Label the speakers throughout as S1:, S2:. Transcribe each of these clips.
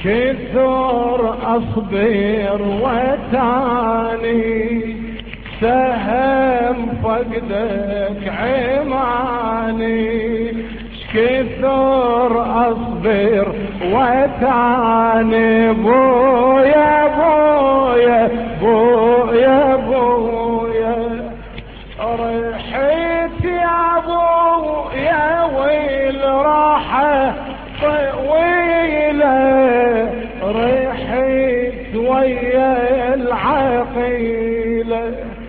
S1: كثر أصبر وتاني سهم فقدك عماني كثر أصبر وتاني بويا بويا بويا بويا رحت يا بويا ويل راحة طويلة رحت ويا العقيلة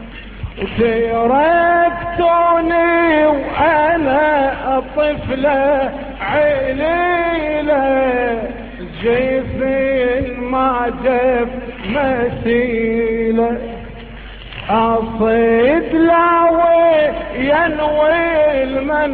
S1: تركتوني وانا طفلة عليلة جيفين ما جف مسيلة اصيد لاوي ينوي المن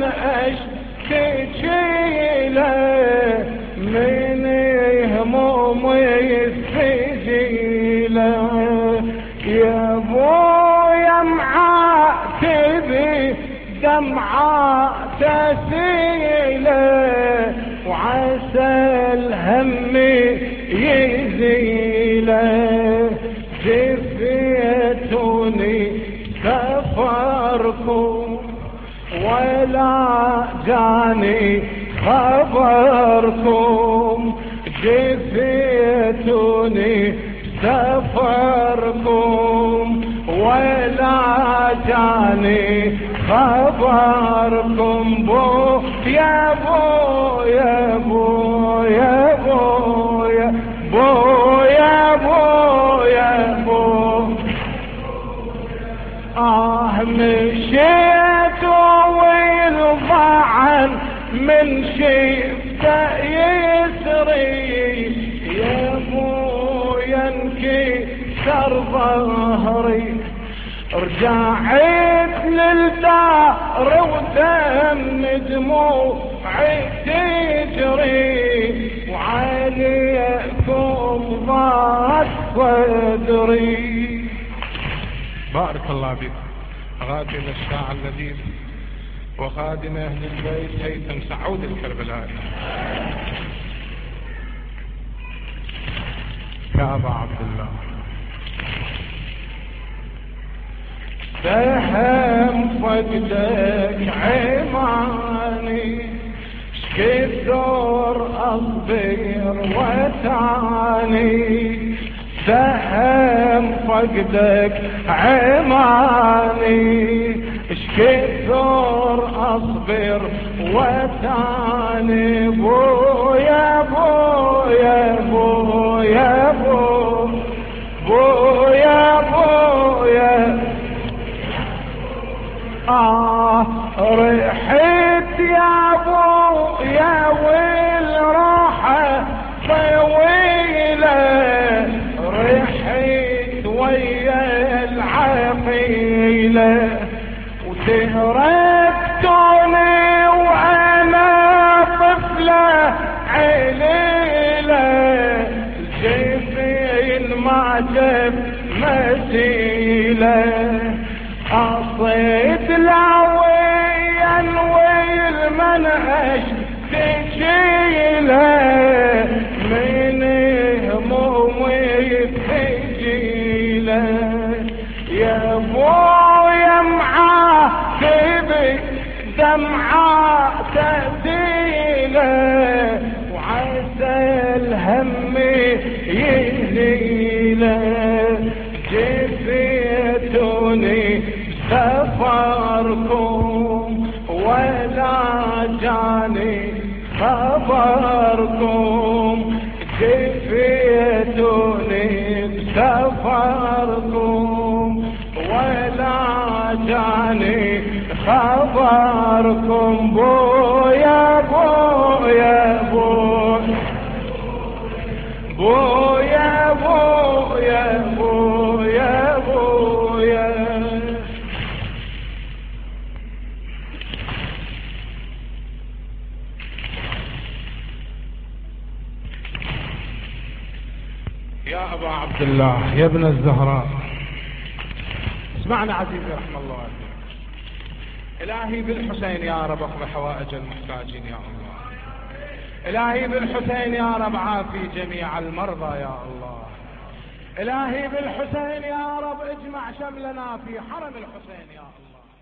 S1: اشتكيله من همومي السجيلة يا بويا معاتبي دمعة تسيلة وعسى الهم يزيله جفيتوني سفركم ولا جاني خبركم جفيتوني سفركم ولا جاني خبركم بو يا بو يا بو يا بو يا بو يا بو يا بو مشيت والضعن من شفته يسري يا بو ينكسر ظهري رجعت للدار ودم دموعي تجري وعليكم ضاق صدري.
S2: بارك الله بك. غادم الشاعر اللذيذ وخادم اهل البيت هيثم سعود الكربلائي يا ابا عبد الله.
S1: سهم فقدك عماني شكثر أصبر وتعاني سهم فقدك عماني شكثر أصبر وتعاني بويا بويا بويا بويا بويا رحت يا بو يا ويل راحة طويلة رحت ويا العقيلة وتركتوني وانا طفلة عليلة جيفين ما جف مسيلة أصيد لاوي انوي المنهج تشيله من همومي تجيله يا بويا معاتبي دمعة تسيله وعسى الهم يزيله جفيتوني سفركم ولا جاني خبركم جفيتوني بسفركم ولا جاني خبركم بويا بويا بويا بويا بويا بويا بويا.
S2: يا أبا عبد الله يا ابن الزهراء اسمعنا عزيزي رحمه الله عليك. إلهي بالحسين يا رب اقض حوائج المحتاجين يا الله. إلهي بالحسين يا رب عافي جميع المرضى يا الله. إلهي بالحسين يا رب اجمع شملنا في حرم الحسين يا الله.